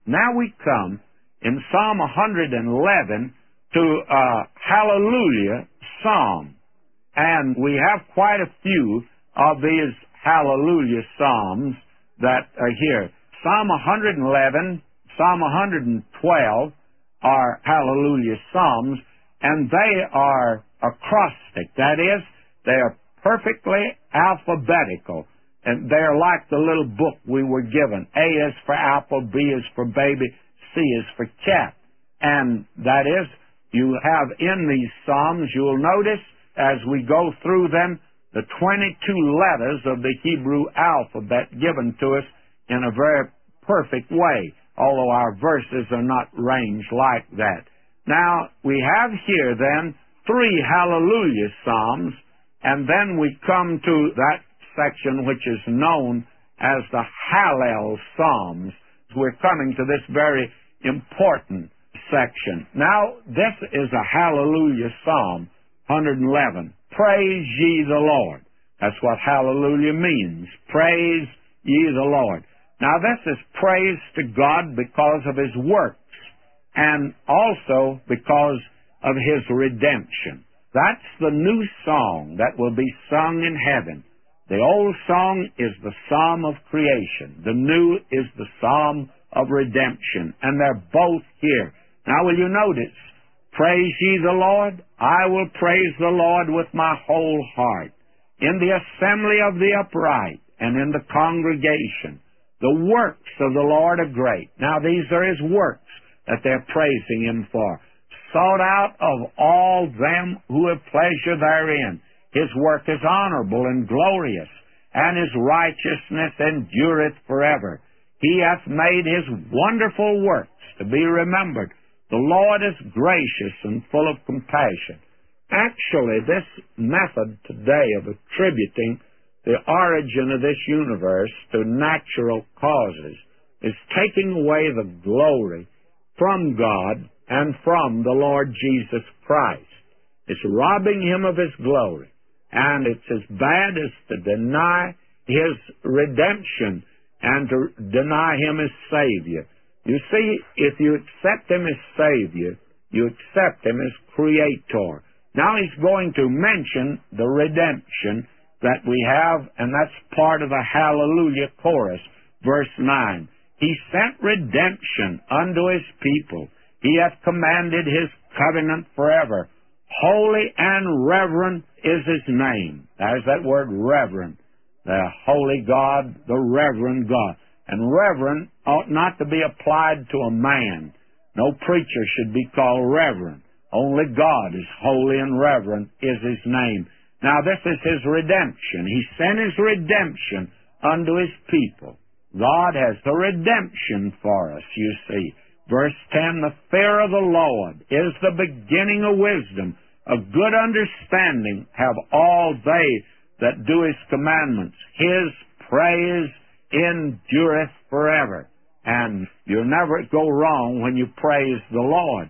Now we come in Psalm 111 to a hallelujah psalm. And we have quite a few of these hallelujah psalms that are here. Psalm 111, Psalm 112 are hallelujah psalms, and they are acrostic. That is, they are perfectly alphabetical. And they're like the little book we were given. A is for apple, B is for baby, C is for cat. And that is, you have in these psalms, you'll notice as we go through them, the 22 letters of the Hebrew alphabet given to us in a very perfect way, although our verses are not ranged like that. Now, we have here then 3 hallelujah psalms, and then we come to that section which is known as the Hallel Psalms. We're coming to this very important section. Now, this is a hallelujah psalm, 111. Praise ye the Lord. That's what hallelujah means. Praise ye the Lord. Now, this is praise to God because of His works and also because of His redemption. That's the new song that will be sung in heaven. The old song is the psalm of creation. The new is the psalm of redemption. And they're both here. Now, will you notice, praise ye the Lord? I will praise the Lord with my whole heart. In the assembly of the upright and in the congregation, the works of the Lord are great. Now, these are His works that they're praising Him for. Sought out of all them who have pleasure therein. His work is honorable and glorious, and His righteousness endureth forever. He hath made His wonderful works to be remembered. The Lord is gracious and full of compassion. Actually, this method today of attributing the origin of this universe to natural causes is taking away the glory from God and from the Lord Jesus Christ. It's robbing Him of His glory. And it's as bad as to deny His redemption and to deny Him as Savior. You see, if you accept Him as Savior, you accept Him as Creator. Now He's going to mention the redemption that we have, and that's part of the Hallelujah chorus, verse 9. He sent redemption unto His people. He hath commanded His covenant forever. Holy and reverend is His name. There's that word reverend. The holy God, the reverend God. And reverend ought not to be applied to a man. No preacher should be called reverend. Only God is holy and reverend is His name. Now this is His redemption. He sent His redemption unto His people. God has the redemption for us, you see. Verse 10, the fear of the Lord is the beginning of wisdom. A good understanding have all they that do His commandments. His praise endureth forever. And you'll never go wrong when you praise the Lord.